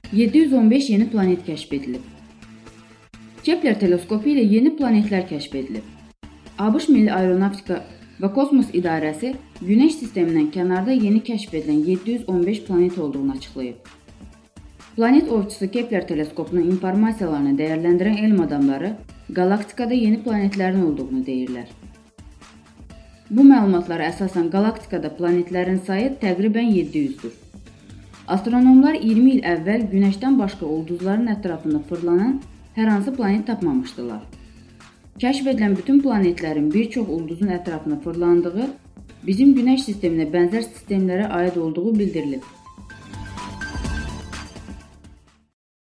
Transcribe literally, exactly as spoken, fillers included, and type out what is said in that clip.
yeddi yüz on beş yeni planet kəşf edilib. Kepler teleskopu ilə yeni planetlər kəşf edilib. ABŞ Milli Aeronavtika və Kosmos İdarəsi Günəş sistemindən kənarda yeni kəşf edilən yeddi yüz on beş planet olduğunu açıqlayıb. Planet ovçusu Kepler teleskopunun informasiyalarını dəyərləndirən elm adamları qalaktikada yeni planetlərin olduğunu deyirlər. Bu məlumatlara əsasən qalaktikada planetlərin sayı təqribən yeddi yüzdür. Astronomlar iyirmi il əvvəl Günəşdən başqa ulduzların ətrafında fırlanan hər hansı planet tapmamışdılar. Kəşf edilən bütün planetlərin bir çox ulduzun ətrafında fırlandığı, bizim Günəş sisteminə bənzər sistemlərə aid olduğu bildirilib.